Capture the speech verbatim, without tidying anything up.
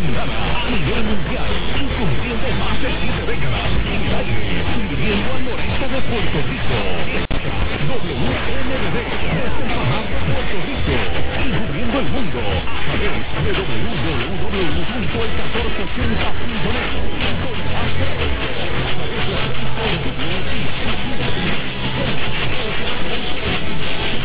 dominicana a nivel mundial, incluyendo más de siete décadas en el aire, sirviendo al noreste de Puerto Rico. W N B D, desde San Juan, Puerto Rico, y cubriendo el mundo a través de w w w punto el catorce ochenta punto net, con más de a través de Facebook y